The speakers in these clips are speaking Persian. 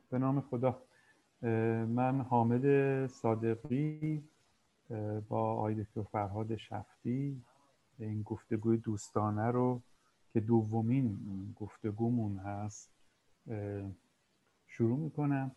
به نام خدا. من حامد صادقی با آقای دکتر فرهاد شفتی این گفتگوی دوستانه رو که دومین گفتگومون هست شروع میکنم.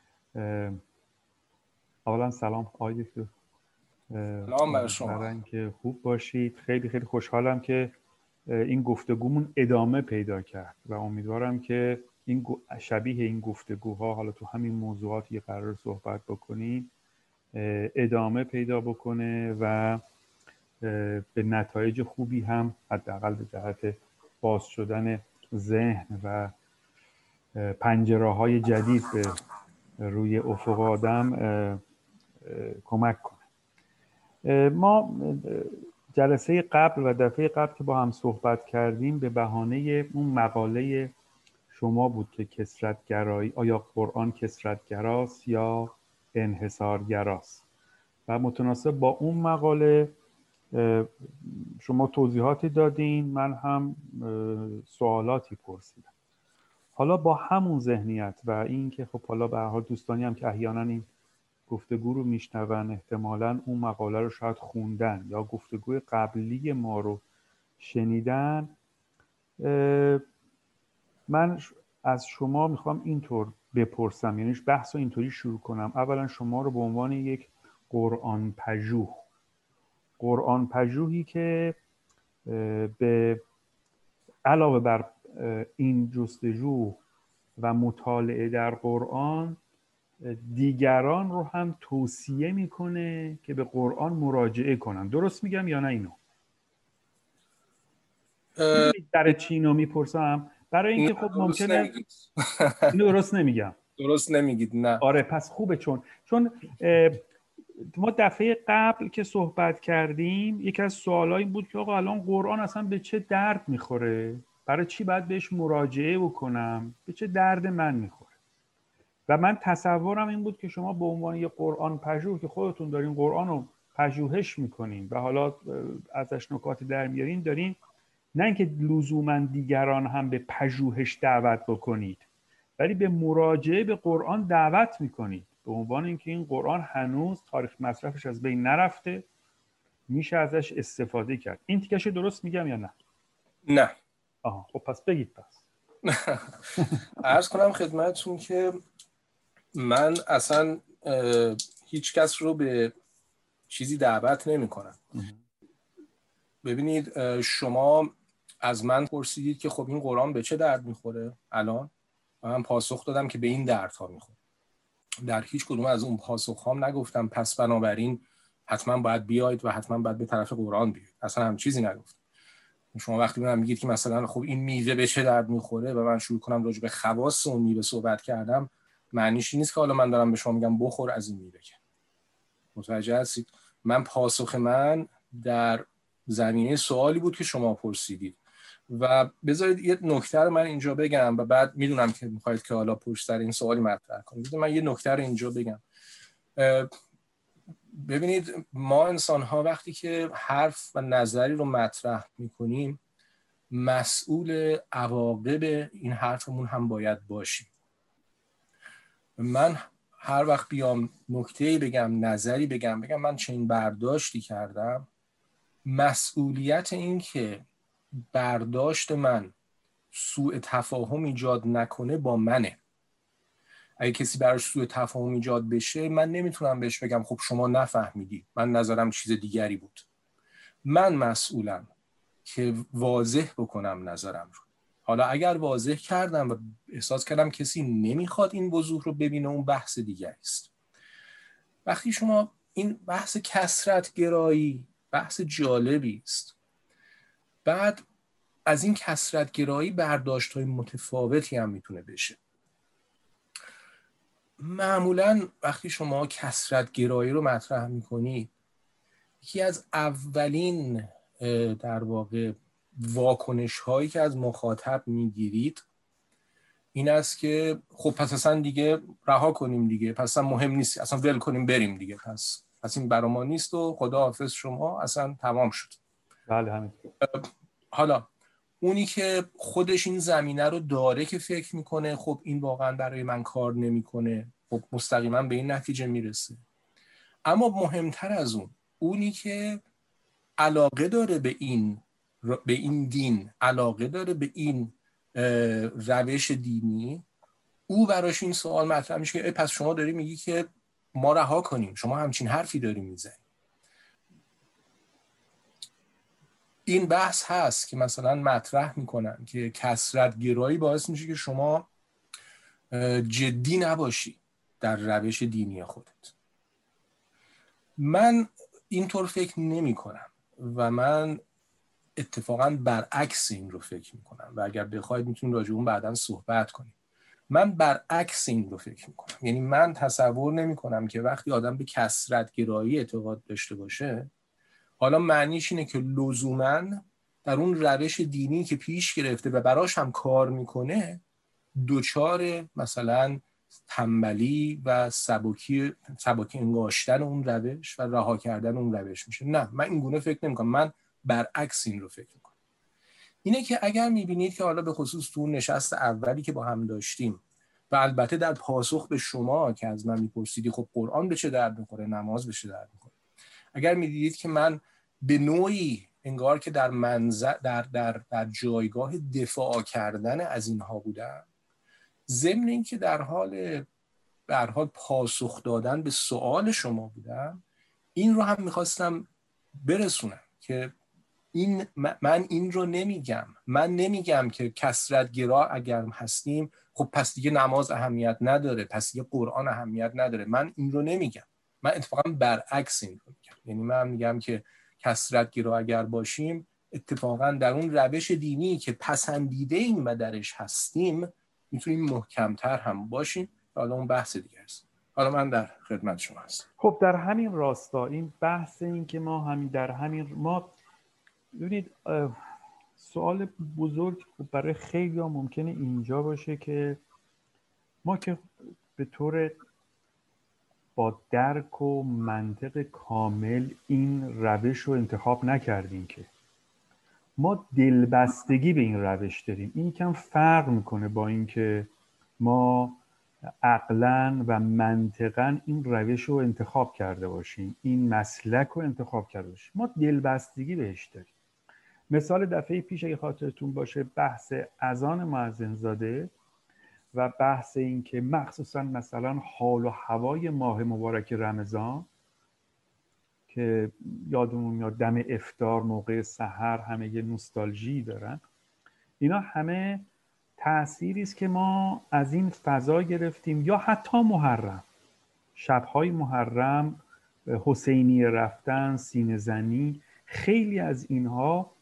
اولا سلام آقای دکتر. سلام بر شما. امیدوارم که خوب باشید. خیلی خیلی خوشحالم که این گفتگومون ادامه پیدا کرد و امیدوارم که این شبیه این گفتگوها حالا تو همین موضوعاتی که قرار صحبت بکنیم ادامه پیدا بکنه و به نتایج خوبی هم حداقل به جهت باز شدن ذهن و پنجره‌های جدید به روی افق آدم کمک کنه. ما جلسه قبل و دفعه قبل که با هم صحبت کردیم به بهانه اون مقاله شما بود که کثرت‌گرایی، آیا قرآن کثرت‌گراست یا انحصارگراست، و متناسب با اون مقاله شما توضیحاتی دادین، من هم سوالاتی پرسیدم. حالا با همون ذهنیت و این که خب حالا به هر حال دوستانی هم که احیانا این گفتگو رو میشنون احتمالاً اون مقاله رو شاید خوندن یا گفتگوی قبلی ما رو شنیدن، من از شما میخوام اینطور بپرسم، یعنی بحث رو اینطوری شروع کنم. اولا شما رو به عنوان یک قرآن پژوهی که به علاوه بر این جستجو و مطالعه در قرآن دیگران رو هم توصیه میکنه که به قرآن مراجعه کنن. درست میگم یا نه اینو؟ در چینو میپرسم برای اینکه خب ممکنه اینو درست نمیگم. درست نمیگید نه. آره پس خوبه، چون ما دفعه قبل که صحبت کردیم یکی از سوال‌ها این بود که آقا الان قرآن اصلا به چه درد میخوره؟ برای چی باید بهش مراجعه بکنم؟ به چه درد من میخوره؟ و من تصورم این بود که شما به عنوان یک قرآن پژوه که خودتون دارین قرآن رو پژوهش میکنین و حالا ازش نکات در میارین، دارین نه اینکه لزوما دیگران هم به پژوهش دعوت بکنید، ولی به مراجعه به قرآن دعوت میکنید، به عنوان اینکه این قرآن هنوز تاریخ مصرفش از بین نرفته، میشه ازش استفاده کرد. این تیکش درست میگم یا نه؟ نه. آها خب پس بگید. پس عرض کنم خدمتتون که من اصلا هیچ کس رو به چیزی دعوت نمی کنم. ببینید شما از من پرسیدید که خب این قرآن به چه درد میخوره الان، من پاسخ دادم که به این دردها میخوره. در هیچ کدوم از اون پاسخ‌هام نگفتم پس بنابراین حتما باید بیاید و حتما باید به طرف قرآن بیاید. اصلا هم چیزی نگفتم. شما وقتی من میگید که مثلا خب این میوه به چه درد میخوره و من شروع کنم راجع به خواص اون میوه صحبت کردم، معنیش این نیست که حالا من دارم به شما میگم بخور از این میوه. متوجه هستید؟ من پاسخ من در زمینه سوالی بود که شما پرسیدید و بذارید یه نکته رو من اینجا بگم و بعد میدونم که میخواید که حالا پشت سر این سوالی مطرح کنید. من یه نکته رو اینجا بگم. ببینید ما انسان ها وقتی که حرف و نظری رو مطرح میکنیم مسئول عواقب این حرفمون هم باید باشیم. من هر وقت بیام نکته‌ای بگم، نظری بگم من چنین برداشتی کردم، مسئولیت این که برداشت من سوء تفاهم ایجاد نکنه با منه. اگه کسی براش سوء تفاهم ایجاد بشه من نمیتونم بهش بگم خب شما نفهمیدی، من نظرم چیز دیگری بود. من مسئولم که واضح بکنم نظرم رو. حالا اگر واضح کردم و احساس کردم کسی نمیخواد این وضوح رو ببینه، اون بحث دیگری است. وقتی شما این بحث کثرت گرایی بحث جالبی است، بعد از این کثرت گرایی برداشت‌های متفاوتی هم میتونه بشه. معمولاً وقتی شما کثرت گرایی رو مطرح میکنید، یکی از اولین در واقع واکنش هایی که از مخاطب میگیرید این است که خب پس اصلا دیگه رها کنیم دیگه، پس اصلا مهم نیست، اصلا ول کنیم بریم دیگه، پس این برای ما نیست و خدا حافظ شما، اصلا تمام شد. بله همین. حالا اونی که خودش این زمینه رو داره که فکر میکنه خب این واقعا برای من کار نمیکنه، خب مستقیما به این نتیجه میرسه. اما مهمتر از اون، اونی که علاقه داره به این دین، علاقه داره به این روش دینی، او براش این سوال مطرح میشه که پس شما داری میگی که ما رها کنیم، شما همچین حرفی داری میزنی. این بحث هست که مثلا مطرح میکنن که کثرت گرایی باعث میشه که شما جدی نباشی در روش دینی خودت. من اینطور فکر نمی کنم و من اتفاقا برعکس این رو فکر میکنم و اگر بخواید میتونیم راجع اون بعداً صحبت کنیم. من برعکس این رو فکر میکنم، یعنی من تصور نمی کنم که وقتی آدم به کثرت گرایی اعتقاد داشته باشه، حالا معنیش اینه که لزوماً در اون روش دینی که پیش گرفته و براش هم کار میکنه دوچار مثلا تنبلی و سبکی انگاشتن اون روش و رها کردن اون روش میشه. نه، من این گونه فکر نمی کنم. من برعکس این رو فکر میکنم. اینه که اگر میبینید که حالا به خصوص تو نشست اولی که با هم داشتیم و البته در پاسخ به شما که از من میپرسیدی خب قرآن به چه درد میخوره، نماز به چه درد میخوره، اگر میدیدید که من به نوعی انگار که در در جایگاه دفاع کردن از اینها بودم، ضمن این که در حال پاسخ دادن به سوال شما بودم، این رو هم میخواستم برسونم که من این رو نمیگم. من نمیگم که کثرت گرا اگر هستیم خب پس دیگه نماز اهمیت نداره، پس دیگه قرآن اهمیت نداره. من این رو نمیگم. من اتفاقا برعکس این رو میگم. یعنی من میگم که کثرت گرا اگر باشیم، اتفاقا در اون روش دینی که پسندیده ایم و درش هستیم میتونیم محکمتر هم باشیم. حالا اون بحث دیگه است. حالا من در خدمت شما هستم. خب در همین راستا این بحث این که ما ببینید سوال بزرگ برای خیلی ها ممکنه اینجا باشه که ما که به طور با درک و منطق کامل این روش رو انتخاب نکردیم، که ما دلبستگی به این روش داریم. این یکم فرق میکنه با این که ما عقلاً و منطقاً این روش رو انتخاب کرده باشیم، این مسلک رو انتخاب کرده باشیم. ما دلبستگی بهش داریم. مثال دفعه پیش اگه خاطرتون باشه بحث اذان مؤذن زاده و بحث این که مخصوصاً مثلا حال و هوای ماه مبارک رمضان که یادمون میاد دم افطار موقع سحر همه یه نوستالژی دارن، اینا همه تأثیری است که ما از این فضا گرفتیم. یا حتی محرم، شب‌های محرم، حسینی رفتن، سینه زنی، خیلی از اینها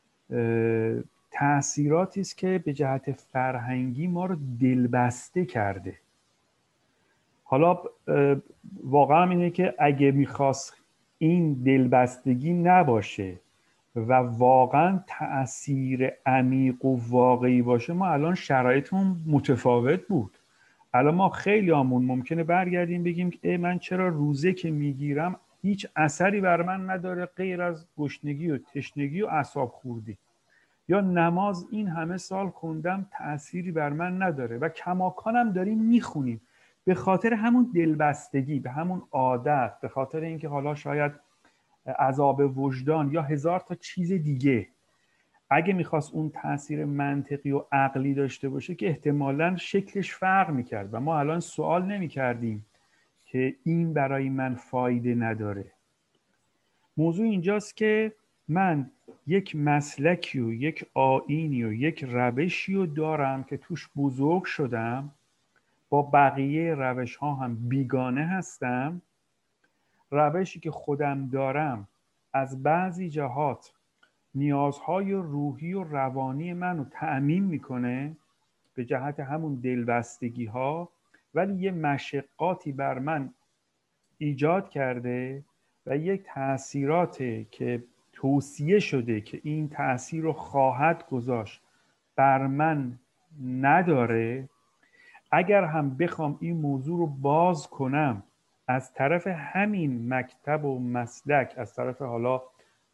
تأثیراتی است که به جهت فرهنگی ما رو دلبسته کرده. حالا واقعا اینه که اگه میخواست این دلبستگی نباشه و واقعا تأثیر عمیق و واقعی باشه، ما الان شرایطمون متفاوت بود. الان ما خیلی همون ممکنه برگردیم بگیم که من چرا روزه که میگیرم هیچ اثری بر من نداره غیر از گشنگی و تشنگی و اعصاب خوردی، یا نماز این همه سال خوندم تأثیری بر من نداره و کماکانم داریم میخونیم به خاطر همون دلبستگی، به همون عادت، به خاطر اینکه حالا شاید عذاب وجدان یا هزار تا چیز دیگه. اگه میخواست اون تأثیر منطقی و عقلی داشته باشه که احتمالاً شکلش فرق میکرد و ما الان سوال نمیکردیم که این برای من فایده نداره. موضوع اینجاست که من یک مسلکی و یک آیینی و یک روشی رو دارم که توش بزرگ شدم، با بقیه روش ها هم بیگانه هستم. روشی که خودم دارم از بعضی جهات نیازهای روحی و روانی منو تأمین میکنه به جهت همون دلبستگی ها، ولی یه مشقاتی بر من ایجاد کرده و یک تأثیراتی که توصیه شده که این تأثیر رو خواهد گذاشت بر من نداره. اگر هم بخوام این موضوع رو باز کنم از طرف همین مکتب و مسلک، از طرف حالا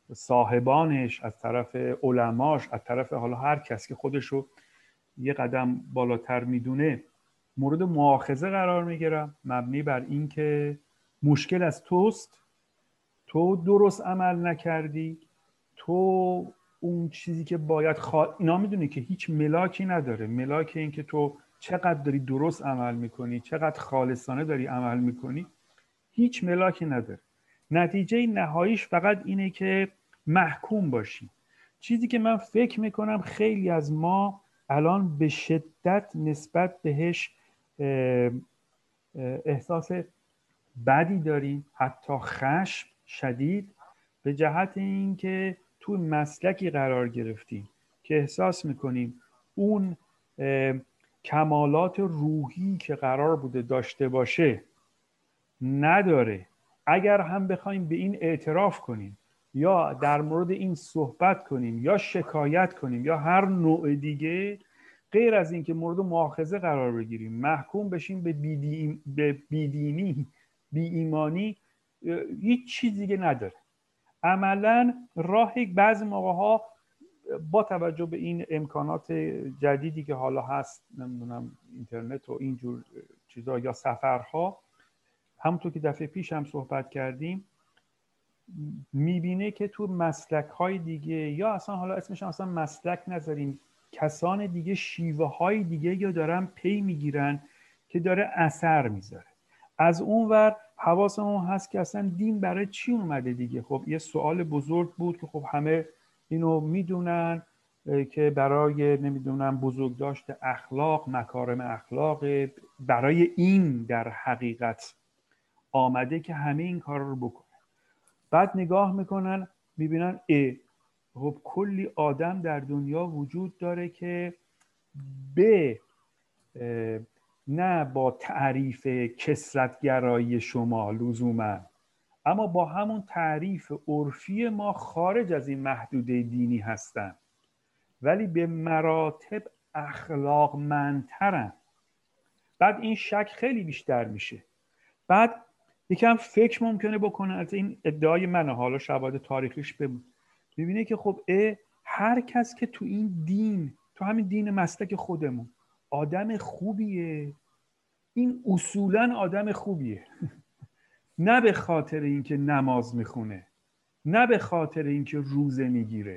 صاحبانش، از طرف علماش، از طرف حالا هر کس که خودش رو یه قدم بالاتر میدونه مورد مؤاخذه قرار میگیرم، مبنی بر این که مشکل از توست، تو درست عمل نکردی، تو اون چیزی که باید اینا میدونی که هیچ ملاکی نداره. ملاک این که تو چقدر داری درست عمل میکنی، چقدر خالصانه داری عمل میکنی، هیچ ملاکی نداره. نتیجه نهاییش فقط اینه که محکوم باشی. چیزی که من فکر میکنم خیلی از ما الان به شدت نسبت بهش احساس بدی داریم، حتی خشم شدید، به جهت اینکه تو مسلکی قرار گرفتیم که احساس میکنیم اون کمالات روحی که قرار بوده داشته باشه نداره. اگر هم بخوایم به این اعتراف کنیم یا در مورد این صحبت کنیم یا شکایت کنیم یا هر نوع دیگه، غیر از این که مورد مؤاخذه قرار بگیریم، محکوم بشیم به بیدینی، بی ایمانی، هیچ چیز دیگه نداره. عملا راه بعضی موقع‌ها با توجه به این امکانات جدیدی که حالا هست، نمیدونم اینترنت و اینجور چیزا یا سفرها، همونطور که دفعه پیش هم صحبت کردیم، میبینه که تو مسلک‌های دیگه، یا اصلا حالا اسمش اصلا مسلک نذاریم، کسان دیگه شیوه های دیگه یا دارن پی میگیرن که داره اثر میذاره. از اون ور حواسمون هست که اصلا دین برای چی اومده دیگه. خب یه سوال بزرگ بود که خب همه اینو میدونن که برای نمیدونم بزرگداشت اخلاق، مکارم اخلاق، برای این در حقیقت آمده که همه این کار رو بکنه. بعد نگاه میکنن میبینن خب کلی آدم در دنیا وجود داره که به نه با تعریف کثرت‌گرایی شما لزوما، اما با همون تعریف عرفی ما خارج از این محدوده دینی هستن، ولی به مراتب اخلاقمندترن. بعد این شک خیلی بیشتر میشه. بعد یکم فکر ممکنه بکنه، از این ادعای منه، حالا شواهد تاریخیش ببینه که خب هر کس که تو این دین، تو همین دین مسلک خودمون آدم خوبیه، این اصولا آدم خوبیه. نه به خاطر اینکه نماز میخونه، نه به خاطر اینکه روزه میگیره،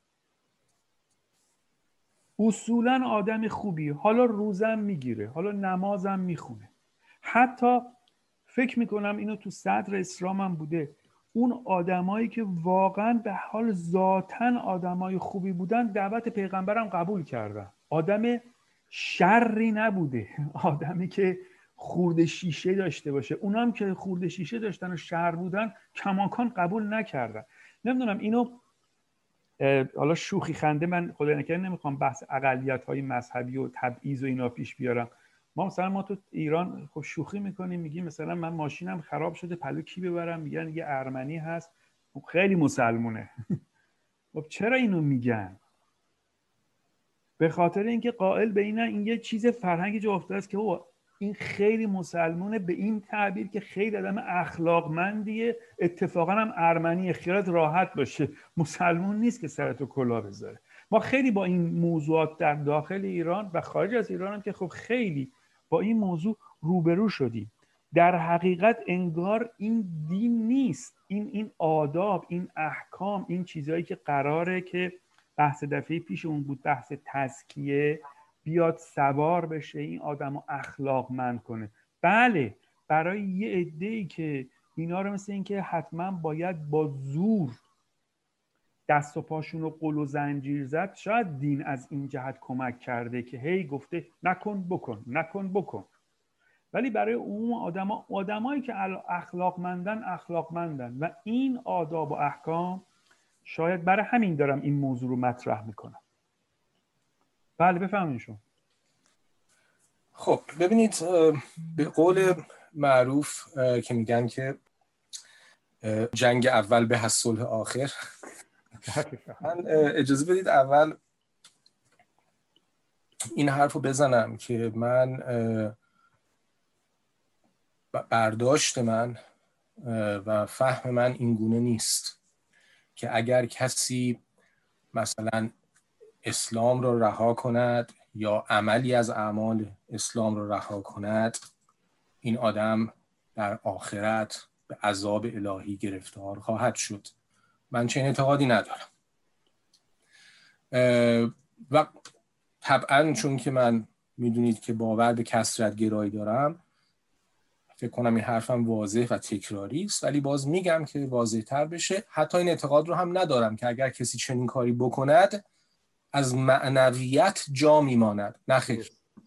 اصولا آدم خوبیه. حالا روزم میگیره، حالا نمازم میخونه. حتی فکر میکنم اینو تو صدر اسلام هم بوده، اون آدمایی که واقعا به حال ذاتن آدمای خوبی بودن دعوت پیغمبرم قبول کردن. آدم شری نبوده، آدمی که خورده شیشه داشته باشه. اونام که خورده شیشه داشتن و شر بودن کماکان قبول نکردن. نمیدونم اینو حالا شوخی خنده، من خدای نکنه نمیخوام بحث اقلیت‌های مذهبی و تبعیض و اینا پیش بیارم. ما تو ایران خب شوخی میکنیم، میگیم مثلا من ماشینم خراب شده، پلو کی ببرم؟ میگن یه ارمنی هست، خب خیلی مسلمونه. خب چرا اینو میگن؟ به خاطر اینکه قائل به این یه چیز فرهنگی جا افتاده است که این خیلی مسلمونه، به این تعبیر که خیلی آدم اخلاقمندیه، اتفاقا هم ارمنیه، خیالت راحت باشه، مسلمون نیست که سرتو کلاه بذاره. ما خیلی با این موضوعات در داخل ایران و خارج از ایران هم که خب خیلی با این موضوع روبرو شدیم. در حقیقت انگار این دین نیست، این آداب، این احکام، این چیزهایی که قراره که بحث دفعه پیش اون بود، بحث تزکیه، بیاد سوار بشه این آدم رو اخلاقمند کنه. بله برای یه عده‌ای که اینا رو مثل این که حتما باید با زور دست و پاشون رو قل و زنجیر زد، شاید دین از این جهت کمک کرده که هی گفته نکن بکن، نکن بکن. ولی برای اون آدمایی که اخلاقمندن و این آداب و احکام، شاید برای همین دارم این موضوع رو مطرح میکنم. بله بفهمین شما. خب ببینید، به قول معروف که میگن که جنگ اول به صلح آخر، من اجازه بدید اول این حرف رو بزنم که من برداشت من و فهم من این گونه نیست که اگر کسی مثلا اسلام رو رها کند یا عملی از اعمال اسلام رو رها کند، این آدم در آخرت به عذاب الهی گرفتار خواهد شد. من چنین اعتقادی ندارم و طبعا چون که من میدونید که باور به کثرت گرایی دارم، فکر کنم این حرفم واضح و تکراری است، ولی باز میگم که واضح تر بشه. حتی این اعتقاد رو هم ندارم که اگر کسی چنین کاری بکند از معنویت جا میماند. نه خیر.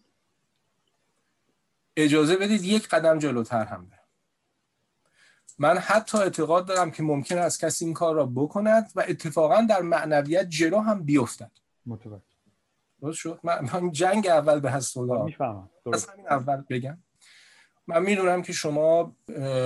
اجازه بدید یک قدم جلوتر هم برم. من حتی اعتقاد دارم که ممکن است کسی این کار را بکند و اتفاقا در معنویت جلو هم بیفتد. متوجه. درست شد؟ من جنگ اول به حسب الله میفهمم. از همین اول بگم. من میدونم که شما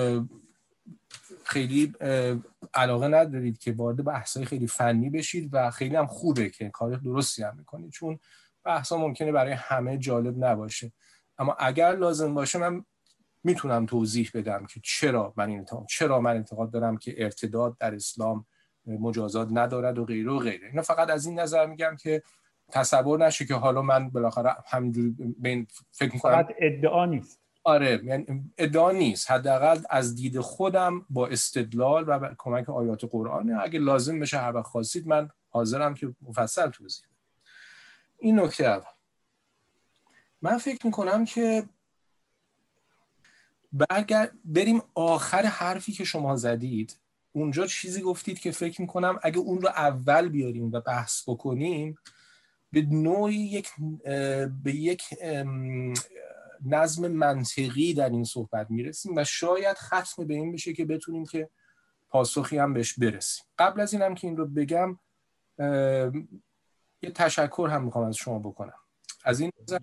خیلی علاقه ندارید که وارد بحث‌های خیلی فنی بشید و خیلی هم خوبه که کار درستی هم میکنید، چون بحث‌ها ممکنه برای همه جالب نباشه، اما اگر لازم باشه من میتونم توضیح بدم که چرا من اعتقاد دارم که ارتداد در اسلام مجازات ندارد و غیره و غیره. اینو فقط از این نظر میگم که تصور نشه که حالا من بالاخره همینجوری فکر میکنم. فقط ادعا نیست. آره، یعنی ادعا نیست، حداقل از دید خودم با استدلال و کمک آیات قرآن. اگه لازم بشه هر وقت خواستید من حاضرم که مفصل توضیح بدم. این نکته اول. من فکر میکنم که بریم آخر حرفی که شما زدید. اونجا چیزی گفتید که فکر میکنم اگه اون رو اول بیاریم و بحث بکنیم به نوعی به یک نظم منطقی در این صحبت میرسیم و شاید ختم به این بشه که بتونیم که پاسخی هم بهش برسیم. قبل از اینم که این رو بگم یه تشکر هم میخوام از شما بکنم. از این نظر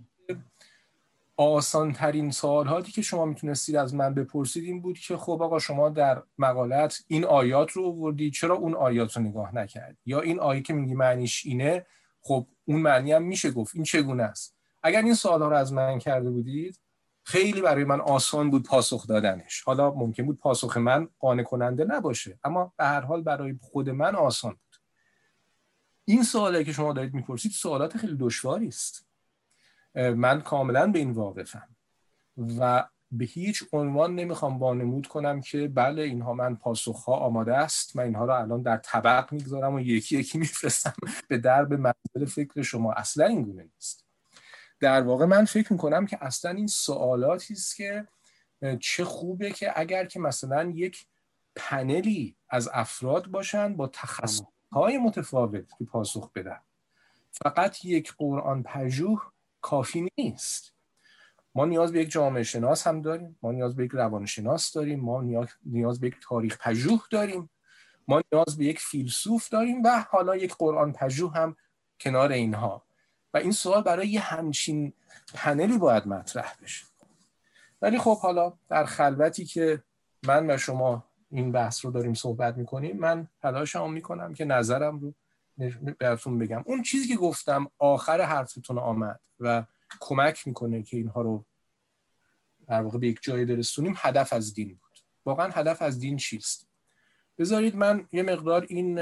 آسان ترین سوالهایی که شما میتونستید از من بپرسید این بود که خب آقا شما در مقالت این آیات رو آوردی، چرا اون آیات رو نگاه نکردی؟ یا این آیه که میگی معنیش اینه، خب اون معنی هم میشه گفت، این چگونه است؟ اگر این سوالها رو از من کرده بودید خیلی برای من آسان بود پاسخ دادنش. حالا ممکن بود پاسخ من قانع کننده نباشه، اما به هر حال برای خود من آسان بود. این سوالی که شما دارید میپرسید سوالات خیلی دشواری است. من کاملا به این واقفم و به هیچ عنوان نمیخوام وانمود کنم که بله اینها من پاسخها آماده است، من اینها رو الان در طبق میگذارم و یکی یکی میفرستم به درب منزل فکر شما. اصلا این گونه نیست. در واقع من فکر میکنم که اصلا این سوالاتی است که چه خوبه که اگر که مثلا یک پنلی از افراد باشن با تخصصهای متفاوت که پاسخ بدن. فقط یک قرآن پژوه کافی نیست. ما نیاز به یک جامعه شناس هم داریم، ما نیاز به یک روانشناس داریم، ما نیاز به یک تاریخ پژوه داریم، ما نیاز به یک فیلسوف داریم و حالا یک قرآن پژوه هم کنار اینها. و این سوال برای یه همچین پنلی باید مطرح بشه. ولی خب حالا در خلوتی که من و شما این بحث رو داریم صحبت میکنیم، من تلاشم میکنم که نظرم رو براتون بگم. اون چیزی که گفتم آخر حرفتون آمد و کمک میکنه که اینها رو در واقع به یک جایی برسونیم. هدف از دین بود. واقعا هدف از دین چیست؟ بذارید من یه مقدار این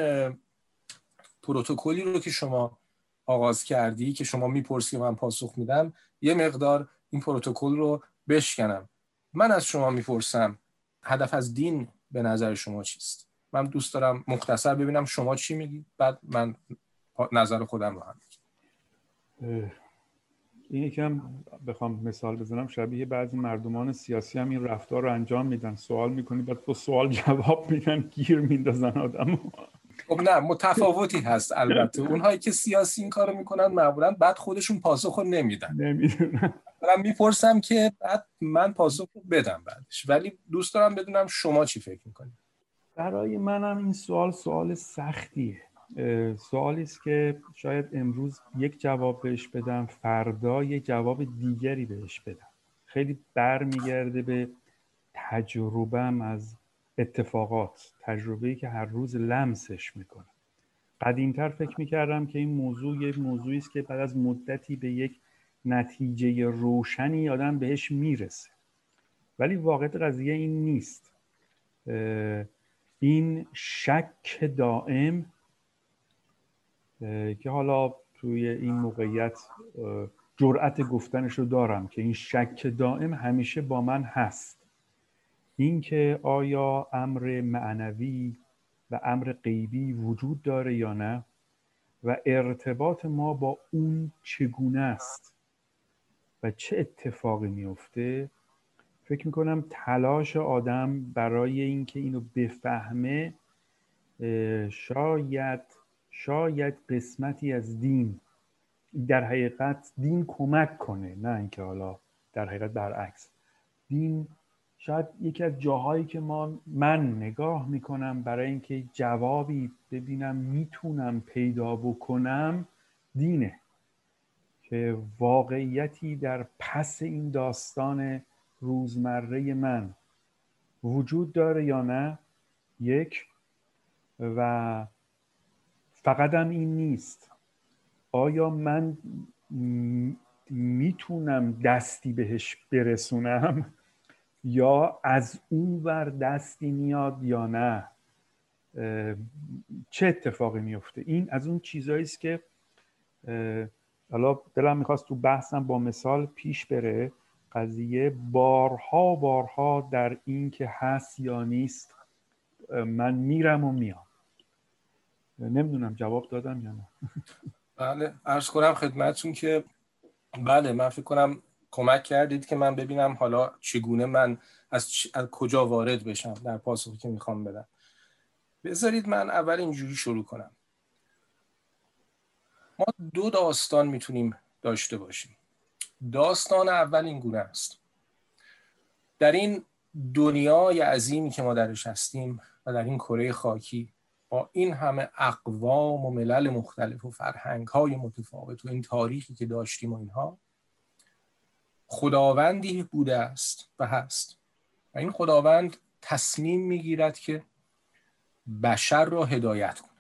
پروتکلی رو که شما آغاز کردی که شما میپرسی و من پاسخ میدم، یه مقدار این پروتکل رو بشکنم. من از شما میپرسم هدف از دین به نظر شما چیست؟ من دوست دارم مختصر ببینم شما چی میگی، بعد من نظر خودم رو هم میگم. این یکم بخوام مثال بزنم شبیه بعضی مردمان سیاسی هم این رفتار رو انجام میدن، سوال میکنی بعد با سوال جواب میدن، گیر میندازن آدمو. خب نه، متفاوتی هست البته. اونهایی که سیاسی این کارو میکنن معمولا بعد خودشون پاسخ رو نمیدونن. من میپرسم که بعد من پاسخ رو بدم بعدش، ولی دوست دارم بدونم شما چی فکر میکنید. برای منم این سوال سختیه. سوالی است که شاید امروز یک جواب بهش بدم، فردا یک جواب دیگری بهش بدم. خیلی برمیگرده به تجربه‌ام از اتفاقات، تجربه‌ای که هر روز لمسش میکنم. قدیمتر فکر میکردم که این موضوع یک موضوعی است که بعد از مدتی به یک نتیجه روشنی آدم بهش میرسه، ولی واقعیت قضیه این نیست. این شک دائم که حالا توی این موقعیت جرأت گفتنش رو دارم که این شک دائم همیشه با من هست، این که آیا امر معنوی و امر غیبی وجود داره یا نه و ارتباط ما با اون چگونه است و چه اتفاقی میفته. فکر میکنم تلاش آدم برای اینکه اینو بفهمه شاید قسمتی از دین در حقیقت دین کمک کنه، نه اینکه حالا در حقیقت برعکس. دین شاید یکی از جاهایی که من نگاه میکنم برای اینکه جوابی ببینم میتونم پیدا بکنم دینه، که واقعیتی در پس این داستان روزمره من وجود داره یا نه، یک، و فقط هم این نیست، آیا من میتونم دستی بهش برسونم یا از اون ور دستی میاد یا نه، چه اتفاقی میفته. این از اون چیزایی است که حالا دلم میخواست تو بحثم با مثال پیش بره. قضیه بارها در این که هست یا نیست من میرم و میام. نمیدونم جواب دادم یا نه. بله، عرض کنم خدمتتون که بله، من فکر کنم کمک کردید که من ببینم حالا چگونه من از کجا وارد بشم در پاسخی که میخوام بدم. بذارید من اول اینجوری شروع کنم. ما 2 داستان میتونیم داشته باشیم. داستان اول این گونه است: در این دنیای عظیمی که ما درش هستیم و در این کره خاکی با این همه اقوام و ملل مختلف و فرهنگ‌های متفاوت و این تاریخی که داشتیم و اینها، خداوندی بوده است و هست و این خداوند تصمیم میگیرد که بشر را هدایت کند.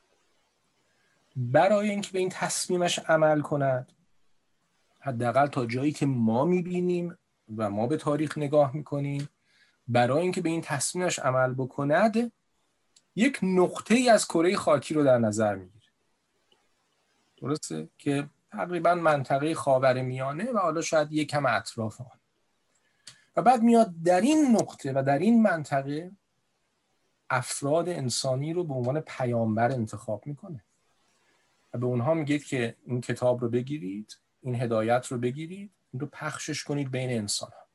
برای اینکه به این تصمیمش عمل کند، حداقل تا جایی که ما میبینیم و ما به تاریخ نگاه میکنیم، برای اینکه به این تصمیمش عمل بکند یک نقطه ای از کره خاکی رو در نظر میگیره، درسته؟ که تقریبا منطقه خاورمیانه و حالا شاید یک کم اطراف آن، و بعد میاد در این نقطه و در این منطقه افراد انسانی رو به عنوان پیامبر انتخاب میکنه و به اونها میگه که این کتاب رو بگیرید، این هدایت رو بگیرید، این رو پخشش کنید بین انسان ها.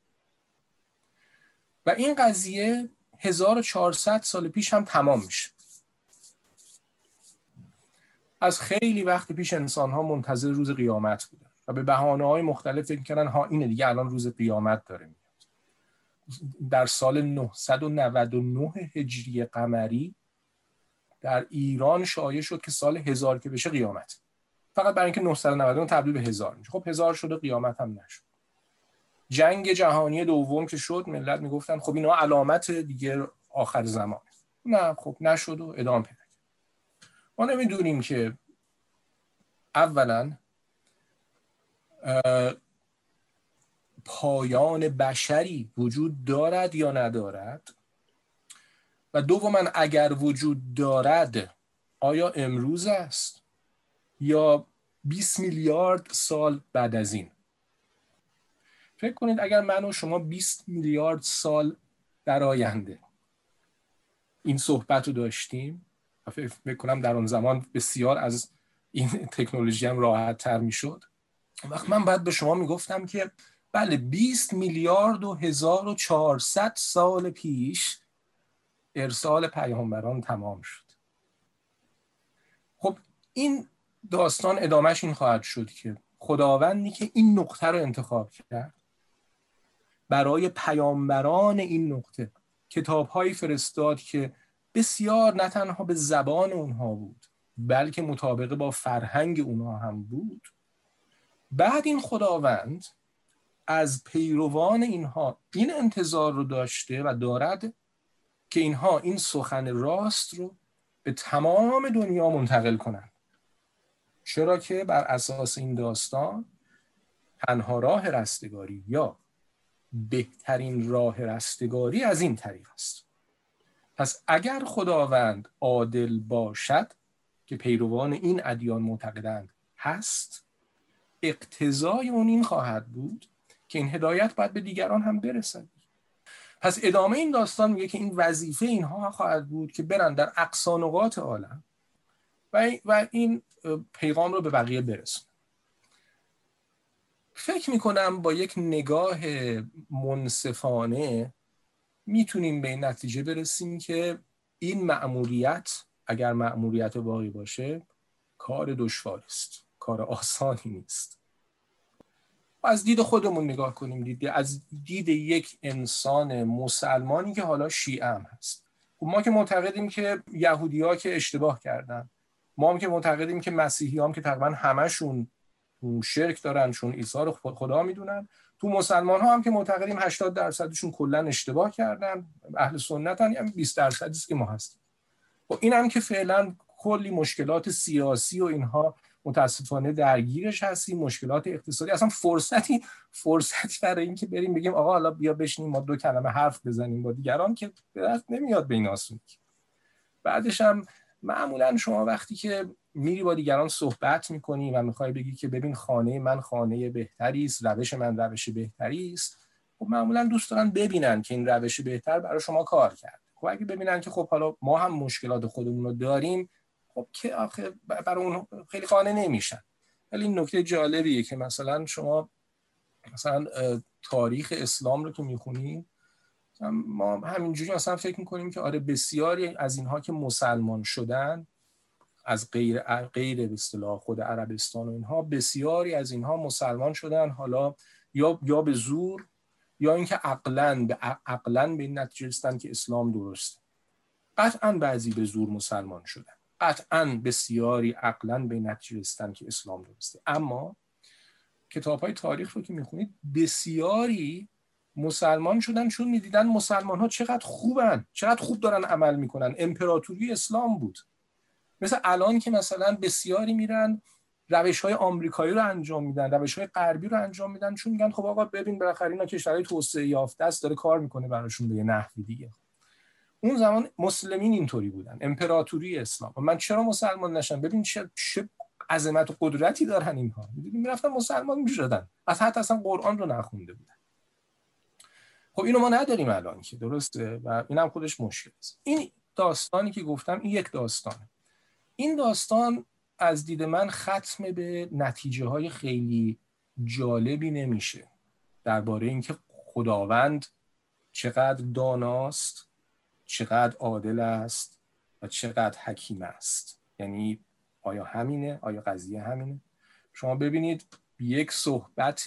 و این قضیه 1400 سال پیش هم تمام میشه. از خیلی وقت پیش انسان ها منتظر روز قیامت بودن و به بهانه های مختلف فکر کردن ها اینه دیگه، الان روز قیامت داره میاد. در سال 999 هجری قمری در ایران شایع شد که سال 1000 که بشه قیامت، فقط برای اینکه 999 تبدیل به 1000 میشه. خب 1000 شده، قیامت هم نشد. جنگ جهانی دوم که شد، ملت میگفتن خب اینا علامت دیگه آخر زمان. نه، خب نشد و ادامه پیدا کرد. ما نمیدونیم که اولا پایان بشری وجود دارد یا ندارد، و دوما اگر وجود دارد آیا امروز است یا 20 میلیارد سال بعد از این. فکر کنید اگر من و شما 20 میلیارد سال در آینده این صحبت رو داشتیم، فکر کنم در اون زمان بسیار از این تکنولوژی هم راحت تر می شد. وقت من باید به شما می گفتم که بله 20 میلیارد و 1400 سال پیش ارسال پیامبران تمام شد. خب این داستان ادامهش این خواهد شد که خداوندی که این نقطه رو انتخاب کرد برای پیامبران این نقطه کتاب‌هایی فرستاد که بسیار نه تنها به زبان اونها بود بلکه مطابق با فرهنگ اونها هم بود. بعد این خداوند از پیروان اینها این انتظار رو داشته و دارد که اینها این سخن راست رو به تمام دنیا منتقل کنند. چرا که بر اساس این داستان تنها راه رستگاری یا بهترین راه رستگاری از این طریق است. پس اگر خداوند عادل باشد که پیروان این ادیان معتقدند هست، اقتضای اون این خواهد بود که این هدایت باید به دیگران هم برسد. پس ادامه این داستان میگه که این وظیفه اینها خواهد بود که برن در اقصا نقاط عالم و این پیغام رو به بقیه برسونن. فکر میکنم با یک نگاه منصفانه میتونیم به این نتیجه برسیم که این مأموریت، اگر مأموریت واقعی باشه، کار دشوار است، کار آسانی نیست. از دید خودمون نگاه کنیم، از دید یک انسان مسلمانی که حالا شیعه هم هست. ما که معتقدیم که یهودی‌ها که اشتباه کردن، ما هم که معتقدیم که مسیحی هم که تقریبا همشون شرک دارن چون عیسی رو خدا میدونن، تو مسلمان ها هم که معتقدیم 80%شون کلا اشتباه کردن، اهل سنتن، یعنی 20% است که ما هستیم. و این هم که فعلا کلی مشکلات سیاسی و اینها متاسفانه درگیرش هستیم، مشکلات اقتصادی، اصلا فرصتی برای این که بریم بگیم آقا حالا بیا بشینیم ما 2 کلمه حرف بزنیم با دیگران که درست نمیاد به این آسونی. بعدش هم معمولا شما وقتی که میری با دیگران صحبت میکنی و میخوای بگی که ببین خانه من خانه بهتری است، روش من روش بهتری است، خب معمولا دوست دارن ببینن که این روش بهتر برای شما کار کرد. خب اگه ببینن که خب حالا ما هم مشکلات خودمون رو داریم، خب که آخه برای اون خیلی قانع نمیشن. ولی این نکته جالبیه که مثلا شما تاریخ اسلام رو که میخونید، ما همینجوری اصلا فکر میکنیم که آره بسیاری از اینها که مسلمان شدن از غیر به اصطلاح خود عربستان و اینها، بسیاری از اینها مسلمان شدن حالا یا به زور یا اینکه عقلاً به این نتیجه رسیدن که اسلام درسته. قطعاً بعضی به زور مسلمان شدن، قطعاً بسیاری عقلاً به این نتیجه رسیدن که اسلام درسته. اما کتاب‌های تاریخ رو که میخونید، بسیاری مسلمان شدن چون میدیدن مسلمان ها چقدر خوبن، چقدر خوب دارن عمل میکنن. امپراتوری اسلام بود. مثل الان که مثلا بسیاری میرن روش‌های آمریکایی رو انجام میدن، روش‌های غربی رو انجام میدن، چون میگن خب آقا ببین بالاخره اینا کشورهای توسعه یافته است، داره کار میکنه براشون به نحوی دیگه. اون زمان مسلمین اینطوری بودن، امپراتوری اسلام. و من چرا مسلمان نشم؟ ببین چه عظمت و قدرتی دارن اینها. میرفتن مسلمان میشدن، حتی اصلا قرآن رو نخونده بودن. خب اینو ما نداریم الان که، درسته؟ و اینم خودش مشکل است. این داستانی که گفتم این یک داستانه. این داستان از دید من ختم به نتیجه های خیلی جالبی نمیشه درباره اینکه خداوند چقدر داناست، چقدر عادل است و چقدر حکیم است. یعنی آیا همینه؟ آیا قضیه همینه؟ شما ببینید یک صحبت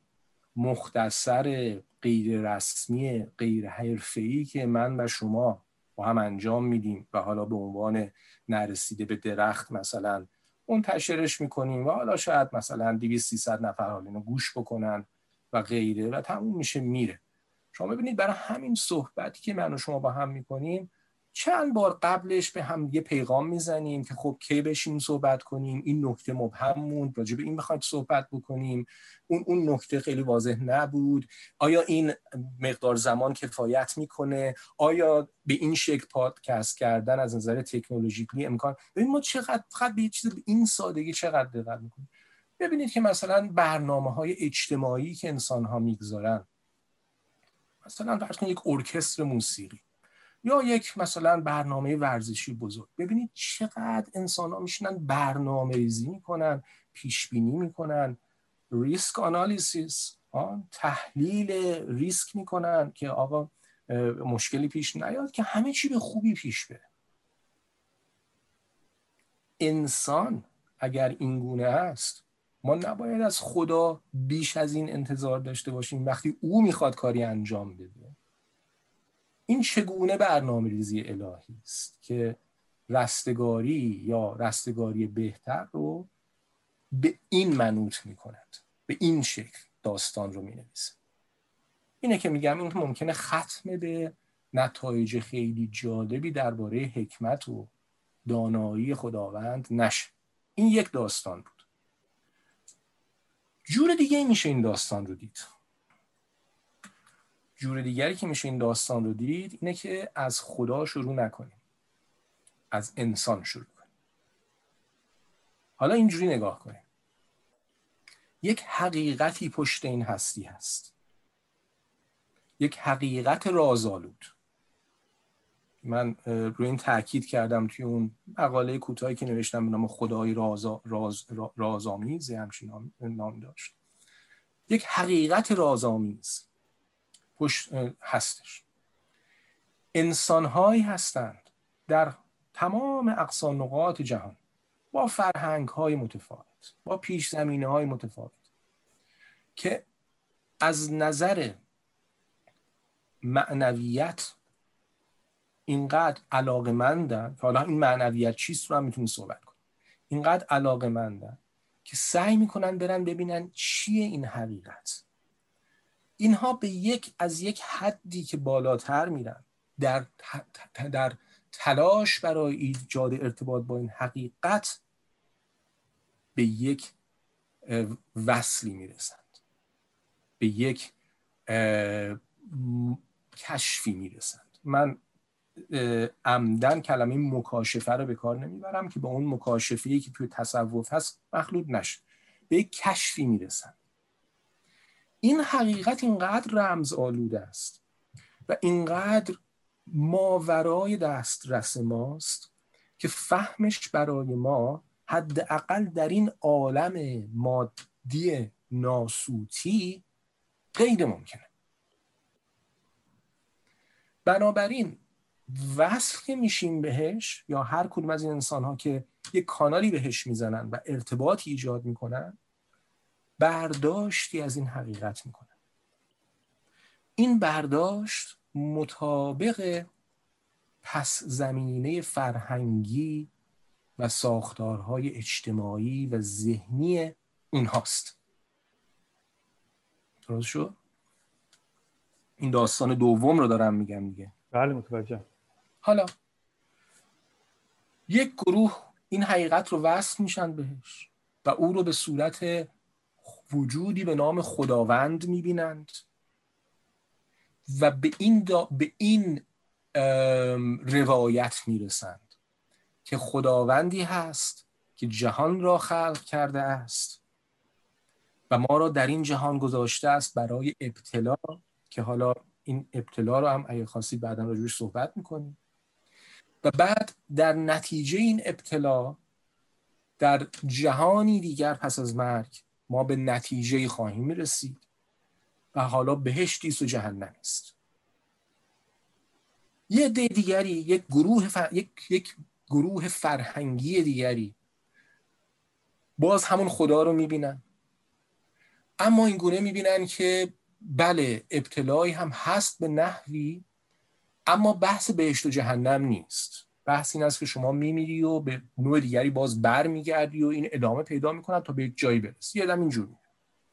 مختصر غیر رسمی غیر حرفه‌ای که من و شما با هم انجام میدیم و حالا به عنوان نرسیده به درخت مثلا منتشرش میکنیم و حالا شاید مثلا 200-300 نفر حالا اینو گوش بکنن و غیره و تموم میشه میره. شما ببینید برای همین صحبتی که من و شما با هم میکنیم چند بار قبلش به هم یه پیغام میزنیم که خب کی بشیم صحبت کنیم، این نکته مبهم موند، راجع به این بخواید صحبت بکنیم، اون نکته خیلی واضح نبود، آیا این مقدار زمان کفایت میکنه، آیا به این شکل پادکست کردن از نظر تکنولوژیکی امکان. ببین ما چقدر فقط به یه چیز به این سادگی چقدر دقت میکنیم. ببینید که مثلا برنامه‌های اجتماعی که انسان‌ها میگذارن، مثلا فرض کنید یک ارکستر موسیقی یا یک مثلا برنامه ورزشی بزرگ، ببینید چقدر انسان‌ها میشینن برنامه‌ریزی میکنن، پیش بینی میکنن، ریسک آنالیسیس، تحلیل ریسک میکنن که آقا مشکلی پیش نیاد که همه چی به خوبی پیش بره. انسان اگر این گونه است، ما نباید از خدا بیش از این انتظار داشته باشیم وقتی او میخواد کاری انجام بده. این چگونه برنامه‌ریزی الهی است که رستگاری یا رستگاری بهتر رو به این منوط می‌کند، به این شکل داستان رو می‌نویسه. اینه که میگم این ممکنه ختم به نتایج خیلی جالبی درباره حکمت و دانایی خداوند نشه. این یک داستان بود. جور دیگه میشه این داستان رو دید. جور دیگری که میشه این داستان رو دید اینه که از خدا شروع نکنیم، از انسان شروع کنیم. حالا اینجوری نگاه کنیم، یک حقیقتی پشت این هستی هست، یک حقیقت رازآلود. من روی این تاکید کردم توی اون مقاله کوتاهی که نوشتم به نام خدای رازآمیز، همچین نام داشت. یک حقیقت رازآمیز پشت هستش. انسان‌هایی هستند در تمام اقصا نقاط جهان با فرهنگ‌های متفاوت، با پیش‌زمینه‌های متفاوت، که از نظر معنویت اینقدر علاقه‌مندن که حالا این معنویت چیست رو هم میتونیم صحبت کنیم. اینقدر علاقه‌مندن که سعی میکنن برن ببینن چیه این حقیقت. اینها به یک حدی که بالاتر میرن در تلاش برای ایجاد ارتباط با این حقیقت به یک وصلی میرسند، به یک کشفی میرسند. من عمدن کلمه مکاشفه رو به کار نمیبرم که به اون مکاشفه‌ای که توی تصوف هست مخلوط نشه. به یک کشفی میرسند. این حقیقت اینقدر رمز آلوده است و اینقدر ماورای دسترس ماست که فهمش برای ما حداقل در این عالم مادی ناسوتی غیر ممکنه. بنابراین وصل که میشیم بهش، یا هر کدوم از این انسان ها که یک کانالی بهش میزنن و ارتباطی ایجاد میکنن، برداشتی از این حقیقت میکنن. این برداشت مطابق پس زمینه فرهنگی و ساختارهای اجتماعی و ذهنی اونهاست. درست شد؟ این داستان دوم رو دارم میگم دیگه. بله متوجه. حالا یک گروه این حقیقت رو وصل میشن بهش و او رو به صورت وجودی به نام خداوند میبینند و به این روایت میرسند که خداوندی هست که جهان را خلق کرده است و ما را در این جهان گذاشته است برای ابتلا، که حالا این ابتلا رو هم اگه خواستید بعدا راجعش صحبت میکنیم. و بعد در نتیجه این ابتلا در جهانی دیگر پس از مرگ ما به نتیجه خواهیم رسید و حالا بهشتی است و جهنمی است. یه عده دیگری، یک گروه فرهنگی دیگری باز همون خدا رو میبینن، اما این گونه میبینن که بله ابتلایی هم هست به نحوی، اما بحث بهشت و جهنم نیست. بحث این است که شما میمیری و به نوع دیگری باز بر میگردی و این ادامه پیدا میکنن تا به یک جایی برسی. یه دم اینجور میگن.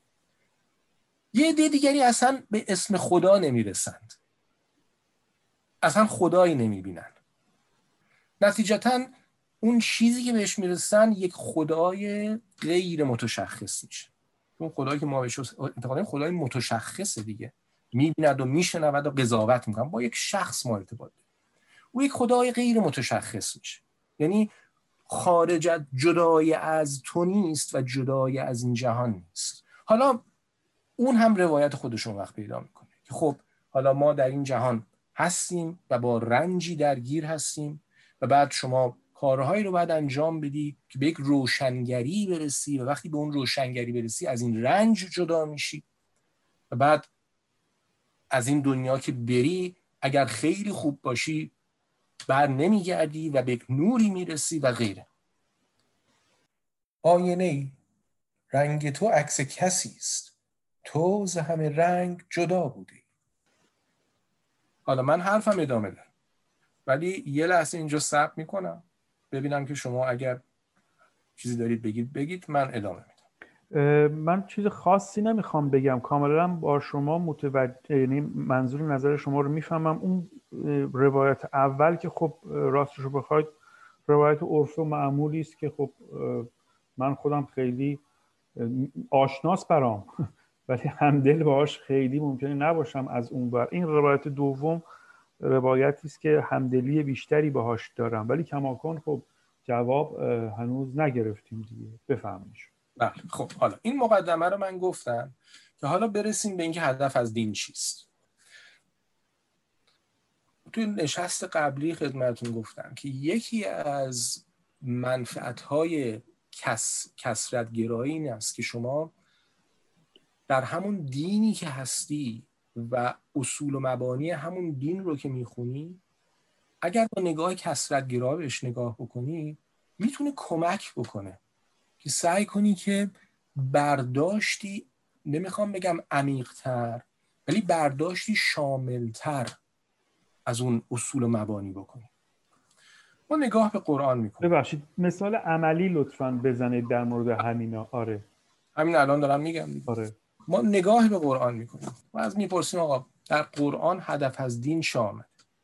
یه عده دیگری اصلا به اسم خدا نمیرسند، اصلا خدایی نمیبینن. نتیجتاً اون چیزی که بهش میرسن یک خدای غیر متشخص میشه. اون خدایی که ما بهش اعتقاد خدای متشخصه دیگه، میبیند و میشنود و قضاوت میکنه. با یک شخص ما ارتباط داریم. او یک خدای غیر متشخص میشه، یعنی خارج جدای از تو نیست و جدای از این جهان نیست. حالا اون هم روایت خودشون وقت پیدا میکنه که خب حالا ما در این جهان هستیم و با رنجی درگیر هستیم و بعد شما کارهایی رو باید انجام بدی که به یک روشنگری برسی و وقتی به اون روشنگری برسی از این رنج جدا میشی و بعد از این دنیا که بری اگر خیلی خوب باشی بر نمیگردی و به یک نوری میرسی و غیره. آینه رنگ تو عکس کسی است، تو ز همه رنگ جدا بودی. حالا من حرفم ادامه دارم ولی یه لحظه اینجا صبر میکنم ببینم که شما اگر چیزی دارید بگید من ادامه میدم. من چیز خاصی نمیخوام بگم، کاملا با شما متوجه، یعنی منظور نظر شما رو میفهمم. اون روایت اول که خب راستش رو بخواید روایت عرفی و معمولی است که خب من خودم خیلی آشناس برام ولی همدل باهاش خیلی ممکنه نباشم از اون بر. این روایت دوم روایتی است که همدلی بیشتری باهاش دارم، ولی کماکان خب جواب هنوز نگرفتیم دیگه. بفهمش. بله خب حالا این مقدمه رو من گفتم که حالا برسیم به اینکه هدف از دین چیست. توی نشست قبلی خدمتتون گفتم که یکی از منفعت‌های کثرت‌گرایی این است که شما در همون دینی که هستی و اصول و مبانی همون دین رو که میخونی، اگر با نگاه کثرت‌گرا بهش نگاه بکنی میتونه کمک بکنه که سعی کنی که برداشتی، نمیخوام بگم عمیق‌تر، ولی برداشتی شامل‌تر از اون اصول و مبانی بکنی. ما نگاه به قرآن میکنیم. ببخشید مثال عملی لطفاً بزنید در مورد همینا. آره همین الان دارم میگم دیگه. آره. ما نگاه به قرآن میکنیم و از میپرسیم آقا در قرآن هدف از دین چه آمد؟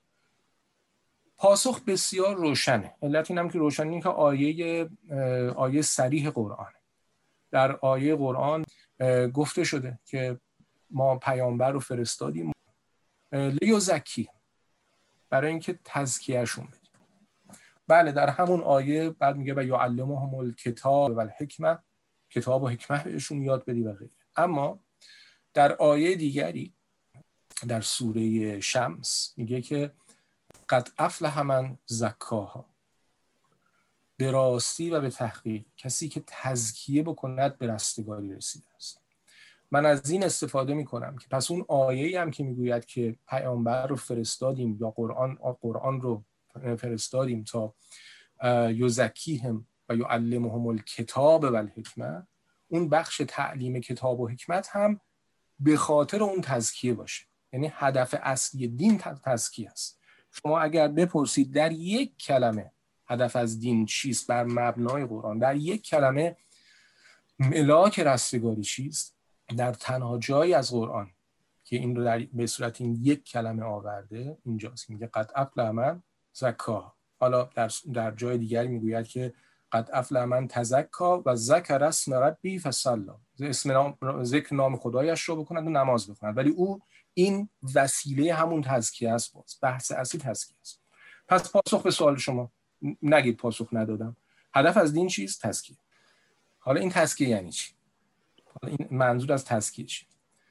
پاسخ بسیار روشنه. علت اینم که روشن این که آیه صریح قرآن، در آیه قرآن گفته شده که ما پیامبر رو فرستادیم لیزکی، برای اینکه تزکیهشون بدیم. بله در همون آیه بعد میگه و یعلمهم الکتاب و الحکمه، کتاب و حکمت بهشون یاد بدی و غیره. اما در آیه دیگری در سوره شمس میگه که قد افلح من زکاها، به راستی و به تحقیق کسی که تزکیه بکند به رستگاری رسیده است. من از این استفاده میکنم که پس اون آیه‌ای هم که میگوید که پیامبر رو فرستادیم یا قرآن رو فرستادیم تا یزکیهم و یعلمهم الکتاب و الحکمه، اون بخش تعلیم کتاب و حکمت هم به خاطر اون تزکیه باشه. یعنی هدف اصلی دین تزکیه است. شما اگر بپرسید در یک کلمه هدف از دین چیست بر مبنای قرآن، در یک کلمه ملاک رستگاری چیست، در تنها جایی از قرآن که این رو به صورت این یک کلمه آورده اینجاست. میگه قد افلح من زکاها. حالا در جای دیگری میگوید که قد افلح من تزکا و ذکر اسم ربی فصلی، ذکر نام خدایش رو بکند و نماز بخواند. ولی او این وسیله همون تزکیه است. بحث اصلی تزکیه است. پس پاسخ به سوال شما، نگید پاسخ ندادم. هدف از دین چیست؟ تزکیه. حالا این تزکیه یعنی چی؟ حالا این منظور از تزکیه چی؟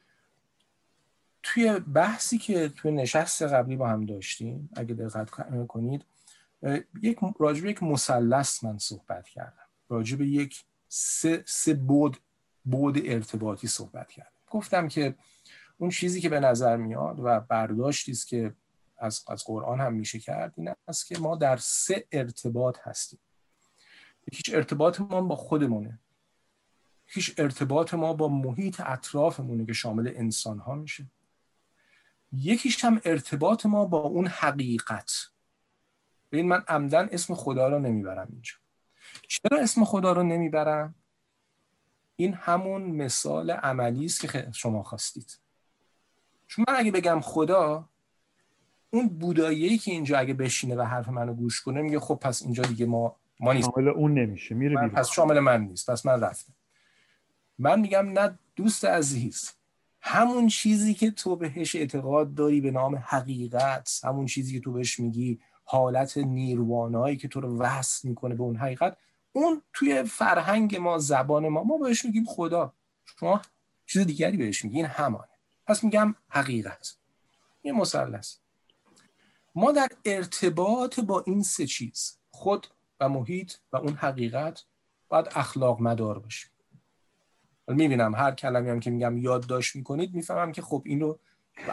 توی بحثی که توی نشست قبلی با هم داشتیم اگه دقت کنید، راجع به یک مثلث من صحبت کردم، راجع به یک سه بعد ارتباطی صحبت کردم. گفتم که اون چیزی که به نظر میاد و برداشتی است که از قرآن هم میشه کرد این است که ما در 3 ارتباط هستیم. یکیش ارتباط ما با خودمونه، یکیش ارتباط ما با محیط اطرافمونه که شامل انسان ها میشه، یکیش هم ارتباط ما با اون حقیقت. ببین من عمدن اسم خدا رو نمیبرم اینجا. چرا اسم خدا رو نمیبرم؟ این همون مثال عملی است که شما خواستید. چون من اگه بگم خدا، اون بوداییه که اینجا اگه بشینه و حرف منو گوش کنه میگه خب پس اینجا دیگه ما نیست، شامل اون نمیشه، میره بیرون، پس شامل من نیست، پس من رفتم. من میگم نه دوست عزیز، همون چیزی که تو بهش اعتقاد داری به نام حقیقت، همون چیزی که تو بهش میگی حالت نیروانایی که تو رو وصل میکنه به اون حقیقت، اون توی فرهنگ ما، زبان ما بهش میگیم خدا. شما چیز دیگری بهش میگین، همانه. پس میگم حقیقت. یه مثلث. ما در ارتباط با این 3 چیز، خود و محیط و اون حقیقت، باید اخلاق مدار باشیم. میبینم هر کلمی هم که میگم یادداشت میکنید میفهمم که خب این رو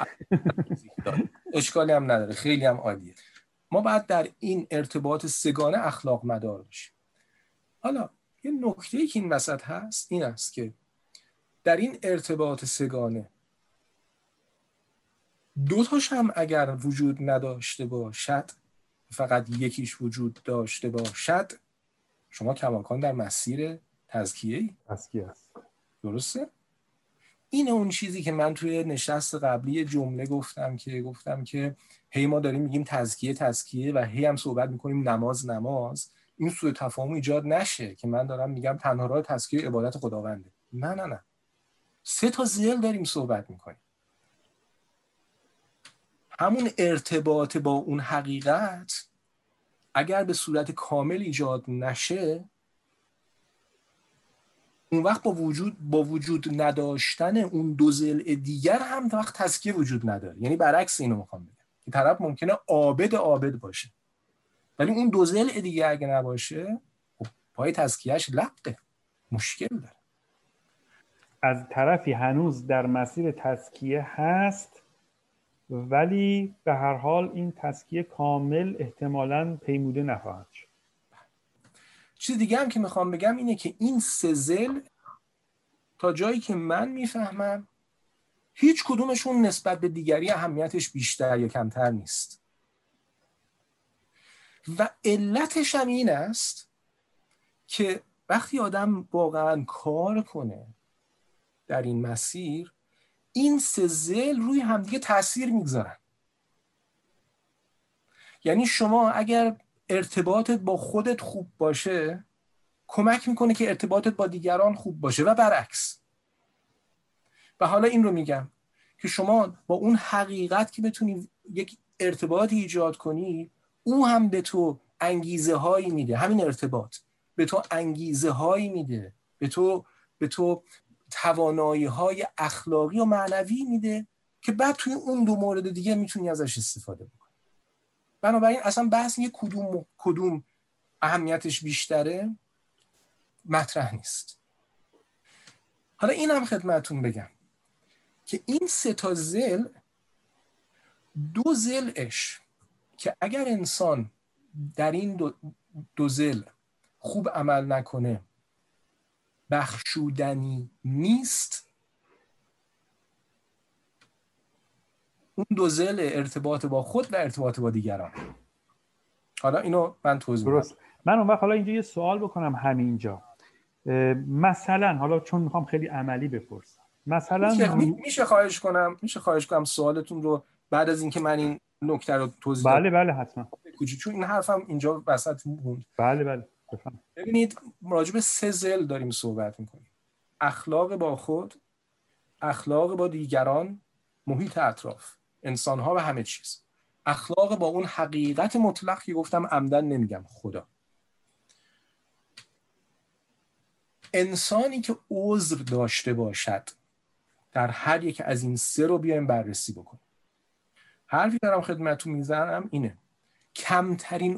اشکالی هم نداره، خیلی هم عالیه. ما باید در این ارتباط 3گانه اخلاق مدار باشیم. حالا یه نکته‌ای که این وسط هست این است که در این ارتباط 3گانه 2 تاش هم اگر وجود نداشته باشد، فقط یکیش وجود داشته باشد، شما کماکان در مسیر تزکیه است. درسته؟ این اون چیزی که من توی نشست قبلی جمله گفتم که هی ما داریم میگیم تزکیه و هی هم صحبت میکنیم نماز. این سوء تفاهم ایجاد نشه که من دارم میگم تنها راه تزکیه عبادت خداونده. نه. 3 تا زل داریم صحبت میکنیم. همون ارتباط با اون حقیقت اگر به صورت کامل ایجاد نشه، اون وقت با وجود نداشتن اون 2 ضلع دیگر هم تا وقت تزکیه وجود نداره. یعنی برعکس اینو میخوام بگم که طرف ممکنه عابد باشه، ولی اون 2 ضلع دیگه اگه نباشه، خب پای تزکیهش لقه، مشکل داره. از طرفی هنوز در مسیر تزکیه هست، ولی به هر حال این تزکیه کامل احتمالاً پیموده نخواهد شد. چیز دیگه هم که میخوام بگم اینه که این 3 ضلع تا جایی که من میفهمم هیچ کدومشون نسبت به دیگری اهمیتش بیشتر یا کمتر نیست و علتش هم این است که وقتی آدم واقعا کار کنه در این مسیر، این 3 ضلع روی همدیگه تأثیر میگذارن. یعنی شما اگر ارتباطت با خودت خوب باشه، کمک میکنه که ارتباطت با دیگران خوب باشه و برعکس. و حالا این رو میگم که شما با اون حقیقت که بتونی یک ارتباطی ایجاد کنی، او هم به تو انگیزه هایی میده. همین ارتباط به تو انگیزه هایی میده، به تو توانایی های اخلاقی و معنوی میده که بعد توی اون 2 مورد دیگه میتونی ازش استفاده بکنی. بنابراین اصلا بحث یه کدوم اهمیتش بیشتره مطرح نیست. حالا این هم خدمتون بگم که این 3 تا ضلع، 2 ضلعش که اگر انسان در این 2 ضلع خوب عمل نکنه بخشودنی نیست. اون 2 ضلع ارتباط با خود و ارتباط با دیگران. حالا اینو من توضیح میدم. درست. من اون وقت حالا اینجا یه سوال بکنم همینجا. مثلا حالا چون میخوام خیلی عملی بپرسم، مثلا میشه خواهش کنم سوالتون رو بعد از اینکه من این نکته رو توضیح دادم؟ بله حتما. چون این حرفم اینجا وسط موند. بله بفهم. ببینید راجع به 3 ضلع داریم صحبت میکنیم: اخلاق با خود، اخلاق با دیگران، محیط اطراف، انسان‌ها و همه چیز. اخلاق با اون حقیقت مطلق که گفتم عمدن نمیگم خدا. انسانی که عذر داشته باشد در هر یک از این 3 رو بیایم بررسی بکنیم. حرفی دارم خدمتتون میزنم اینه: کمترین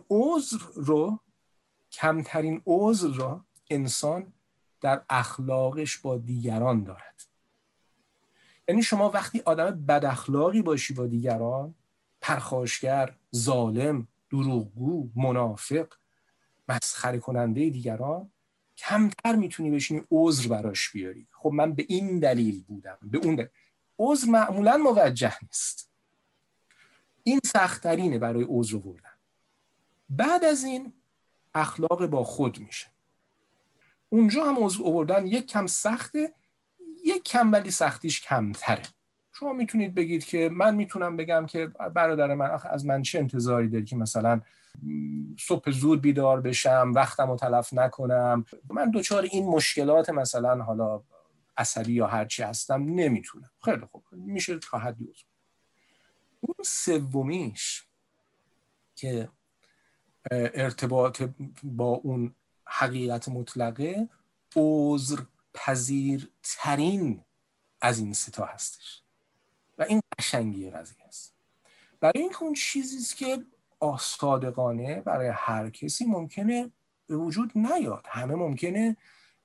عذر رو انسان در اخلاقش با دیگران دارد. یعنی شما وقتی آدم بد اخلاقی باشی با دیگران، پرخاشگر، ظالم، دروغگو، منافق، مسخره کننده دیگران، کمتر میتونی بشینی عذر براش بیاری. خب من به این دلیل بودم، به اون دلیل. عذر معمولا موجه نیست. این سخت‌ترینه برای عذر آوردن. بعد از این اخلاق با خود میشه. اونجا هم عذر آوردن یک کم سخته، یک کم ولی سختیش کمتره. شما میتونید بگید که من میتونم بگم که برادر من از من چه انتظاری داری که مثلا صبح زود بیدار بشم، وقتم رو تلف نکنم، من دوچار این مشکلات مثلا حالا عصبی یا هرچی هستم نمیتونم. خیلی خوب، میشه تا حدی عذر. اون سومیش که ارتباط با اون حقیقت مطلقه، عذر پذیرترین از این 3 تا هستش و این قشنگی قضیه است. برای اینکه اون چیزیست که صادقانه برای هر کسی ممکنه به وجود نیاد. همه ممکنه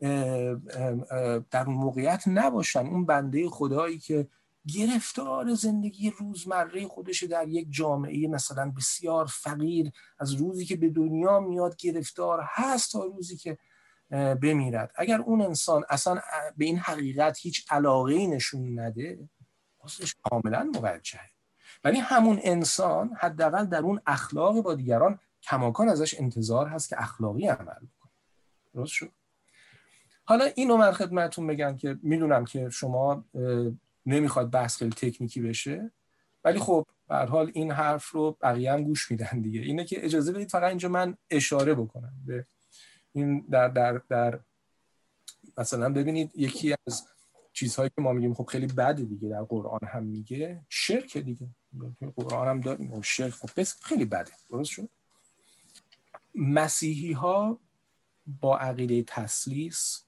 در اون موقعیت نباشن. اون بنده خدایی که گرفتار زندگی روزمره خودش در یک جامعه مثلا بسیار فقیر، از روزی که به دنیا میاد گرفتار هست تا روزی که بمیرد، اگر اون انسان اصلا به این حقیقت هیچ علاقه‌ای نشون نده، اصلش کاملا موجهه. ولی همون انسان حداقل در اون اخلاق با دیگران کماکان ازش انتظار هست که اخلاقی عمل بکنه. درست شد؟ حالا اینو من خدمتتون بگم که میدونم که شما نمیخواد بحث خیلی تکنیکی بشه، ولی خب به هر حال این حرف رو بقیه هم گوش میدن دیگه. اینه که اجازه بدید فقط اینجا من اشاره بکنم به این در مثلا ببینید یکی از چیزهایی که ما میگیم خب خیلی بده دیگه، در قرآن هم میگه، شرک دیگه، قرآن هم داریم شرک، خب بس خیلی بده. درست شد. مسیحی ها با عقیده تثلیث،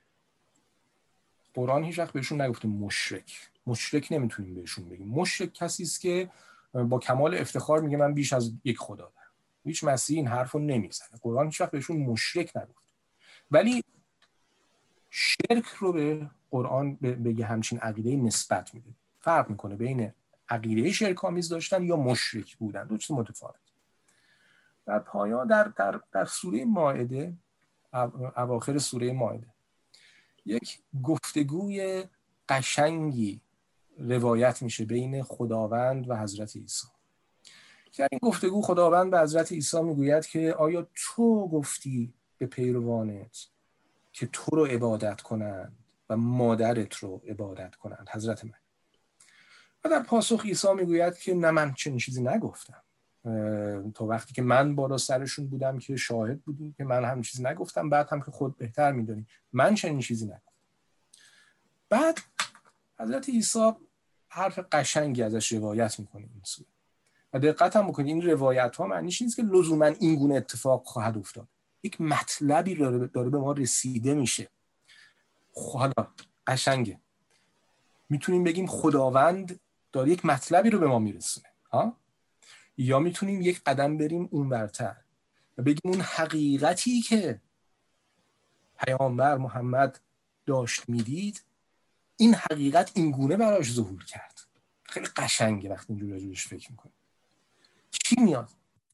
قرآن هیچ وقت بهشون نگفته مشرک نمیتونیم بهشون بگیم. مشرک کسی است که با کمال افتخار میگه من بیش از یک خدا دارم. هیچ مسیحی این حرفو نمیزنه. قرآن هیچ وقت بهشون مشرک نگفت. ولی شرک رو به قرآن به همچین عقیده نسبت میده. فرق میکنه بین عقیده شرک‌آمیز داشتن یا مشرک بودن، دو چیز متفاوت. در پایان در سوره مائده، اواخر سوره مائده، یک گفتگوی قشنگی روایت میشه بین خداوند و حضرت عیسی. در این گفتگو خداوند به حضرت عیسی میگوید که آیا تو گفتی به پیروانت که تو رو عبادت کنند و مادرت رو عبادت کنند، حضرت من؟ و در پاسخ عیسی میگوید که نه، من چنین چیزی نگفتم. تا وقتی که من بالا سرشون بودم که شاهد بودیم که من هم چیزی نگفتم، بعد هم که خود بهتر میدونی من چنین چیزی نگفتم. بعد حضرت عیسی حرف قشنگی ازش روایت میکنه این سوره. و دقت هم بکنید این روایت ها معنیش نیست که لزوما این گونه اتفاق خواهد افتاد. یک مطلبی داره به ما رسیده میشه. حالا قشنگه، میتونیم بگیم خداوند داره یک مطلبی رو به ما میرسونه، یا میتونیم یک قدم بریم اونورتر و بگیم اون حقیقتی که پیامبر محمد داشت میدید، این حقیقت این گونه براش ظهور کرد. خیلی قشنگه وقتی اینجور راجبش فکر میکنیم. چی میاد؟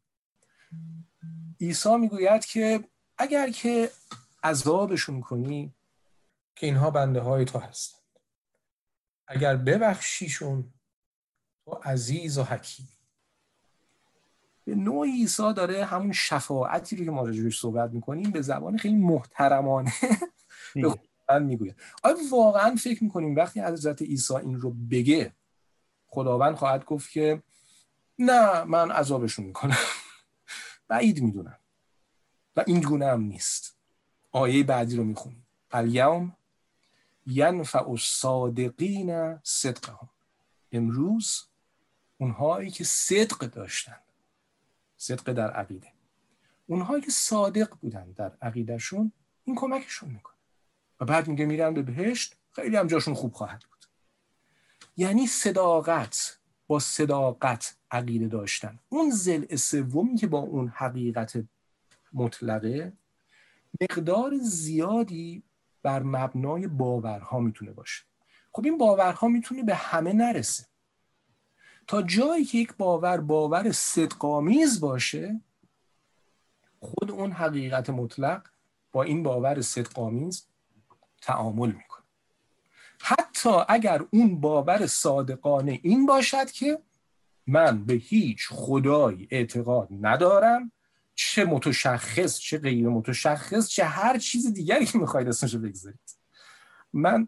عیسی میگوید که اگر که عذابشون کنی که اینها بنده های تو هستند، اگر ببخشیشون تو عزیز و حکیم. به نوع عیسی داره همون شفاعتی رو که ما راجبش صحبت میکنیم به زبان خیلی محترمانه به خداوند میگوید. آیا واقعا فکر میکنیم وقتی حضرت عیسی این رو بگه خداوند خواهد گفت که نه من عذابشون میکنم؟ بعید میدونم و این گونه هم نیست. آیه بعدی رو میخونیم: الیوم ینفع الصادقین صدقهم. امروز اونهایی که صدق داشتن، صدق در عقیده، اونهایی که صادق بودن در عقیدهشون، این کمکشون میکنه. و بعد میگه میرن به بهشت، خیلی هم جاشون خوب خواهد بود. یعنی صداقت با صداقت عقیده داشتن، اون ضلع سومی که با اون حقیقت مطلقه، مقدار زیادی بر مبنای باورها میتونه باشه. خب این باورها میتونه به همه نرسه. تا جایی که یک باور صدق‌آمیز باشه، خود اون حقیقت مطلق با این باور صدق‌آمیز تعامل میکنه. حتی اگر اون باور صادقانه این باشد که من به هیچ خدایی اعتقاد ندارم، چه متشخص چه غیر متشخص چه هر چیز دیگری که میخواید اسمشو بگذارید. من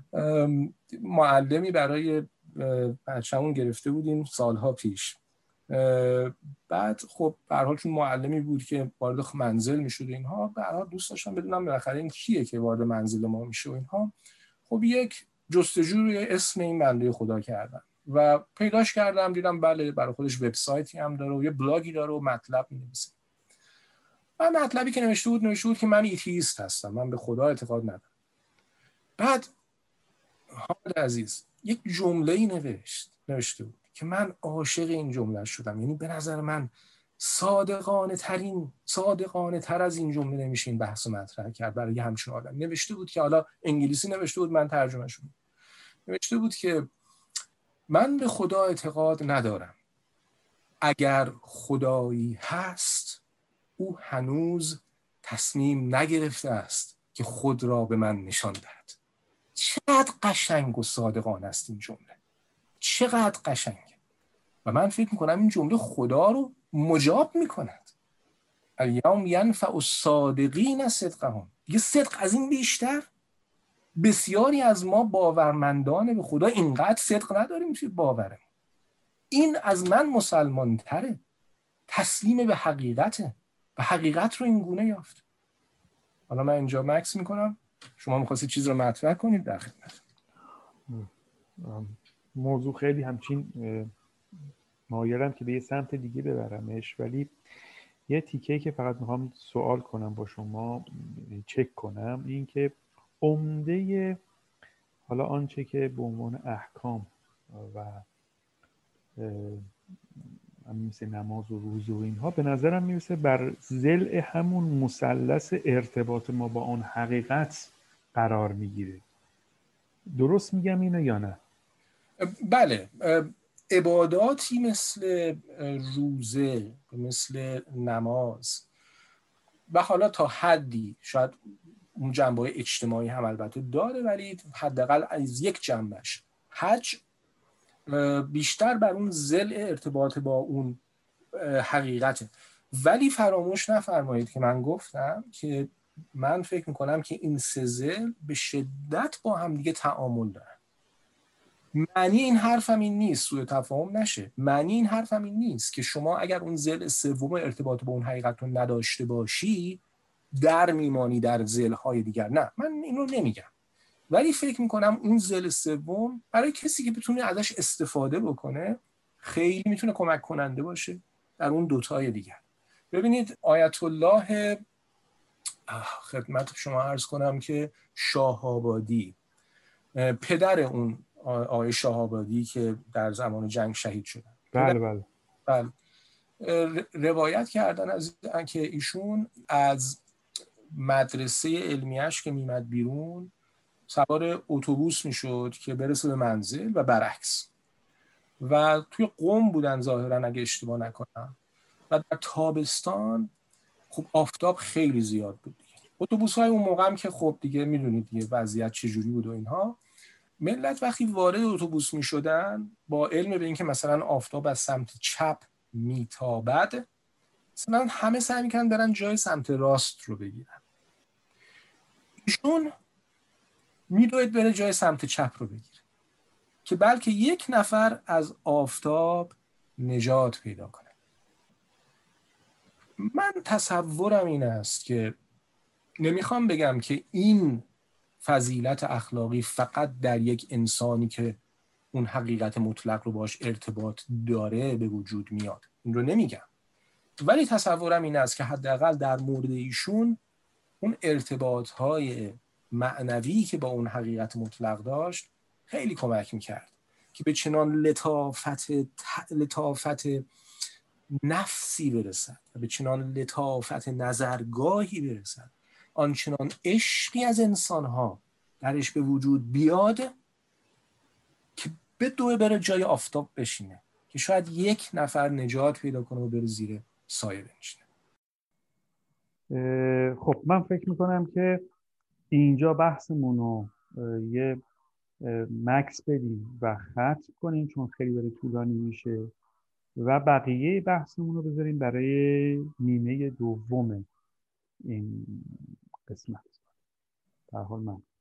معلمی برای بچه‌مون گرفته بودیم سالها پیش. بعد خب به هر حال چون معلمی بود که وارد منزل میشد اینها، به هر حال دوست داشتم بدونم بالاخره این کیه که وارد منزل ما میشه و اینها. خب یک جستجوی اسم این بنده خدا کردم و پیداش کردم، دیدم بله برای خودش وبسایتی هم داره و یه بلاگی داره و مطلب می‌نویسه. و مطلبی که نوشته بود که من ایتیست هستم، من به خدا اعتقاد ندارم. بعد حامد عزیز یک جمله‌ای نوشته بود که من عاشق این جمله شدم. یعنی به نظر من صادقانه تر از این جمله نمیشه این بحث مطرح کرد برای همچین آدم. نوشته بود که حالا انگلیسی نوشته بود، من ترجمه شد. نوشته بود که من به خدا اعتقاد ندارم. اگر خدایی هست، او هنوز تصمیم نگرفته است که خود را به من نشان دهد. چقدر قشنگ و صادقانه است این جمله، چقدر قشنگ. و من فکر میکنم این جمله خدا رو مجاب میکند. الیوم ینفع الصادقین صدقهم. یه صدق از این بیشتر؟ بسیاری از ما باورمندان به خدا اینقدر صدق نداریم توی باورم. این از من مسلمان تره، تسلیم به حقیقته و حقیقت رو این گونه یافت. حالا من اینجا مکس میکنم، شما میخواستید چیز رو مطرح کنید، در خدمت. موضوع خیلی همچین مایلم که به یه سمت دیگه ببرمش، ولی یه تیکه که فقط میخوام سوال کنم با شما، چک کنم، این که عمده حالا آنچه که به عنوان احکام و مثل نماز و روزه و اینها به نظرم میرسه بر ضلع همون مثلث ارتباط ما با آن حقیقت قرار میگیره. درست میگم اینو یا نه؟ بله، عباداتی مثل روزه، مثل نماز و حالا تا حدی شاید اون جنبه اجتماعی هم البته داره، ولی حداقل از یک جنبش حج بیشتر بر اون ضلع ارتباط با اون حقیقته. ولی فراموش نفرمایید که من گفتم که من فکر میکنم که این سه ضلع به شدت با هم دیگه تعامل دارن. معنی این حرفم این نیست، سوء تفاهم نشه، معنی این حرفم این نیست که شما اگر اون ضلع سوم ارتباط با اون حقیقت رو نداشته باشی در میمانی در ضلع‌های دیگر. نه، من این رو نمیگم، ولی فکر میکنم اون ضلع سوم برای کسی که بتونه ازش استفاده بکنه خیلی میتونه کمک کننده باشه در اون دوتای دیگر. ببینید آیت الله، خدمت شما عرض کنم که شاه‌آبادی، پدر اون آقای شاه‌آبادی که در زمان جنگ شهید شدن، بله بله، روایت کردن از که ایشون از مدرسه علمیش که میمد بیرون سوار اتوبوس میشد که برسه به منزل و برعکس، و توی قم بودن ظاهرا اگه اشتباه نکنم، و در تابستان خب آفتاب خیلی زیاد بود دیگه. اتوبوس‌های اون موقع هم که خب دیگه میدونید دیگه وضعیت چجوری بود و اینها، ملت وقتی وارد اتوبوس میشدن با علم به اینکه مثلا آفتاب از سمت چپ میتابد، مثلا همه سعی میکنن برن جای سمت راست رو بگیرن، ایشون میدوید بره جای سمت چپ رو بگیره که بلکه یک نفر از آفتاب نجات پیدا کنه. من تصورم این است که نمیخوام بگم که این فضیلت اخلاقی فقط در یک انسانی که اون حقیقت مطلق رو باش ارتباط داره به وجود میاد، این رو نمیگم، ولی تصورم این است که حداقل در مورد ایشون اون ارتباطهای معنوی که با اون حقیقت مطلق داشت خیلی کمک میکرد که به چنان لطافت نفسی برسد و به چنان لطافت نظرگاهی برسد، آنچنان عشقی از انسانها درش به وجود بیاد که بدوه بره جای آفتاب بشینه که شاید یک نفر نجات پیدا کنه و بره زیر سایه بنشینه. خب من فکر میکنم که اینجا بحثمون رو یه مکس بدیم و ختم کنیم چون خیلی داره طولانی میشه و بقیه بحثمون رو بذاریم برای نیمه دوم این قسمت. در حال من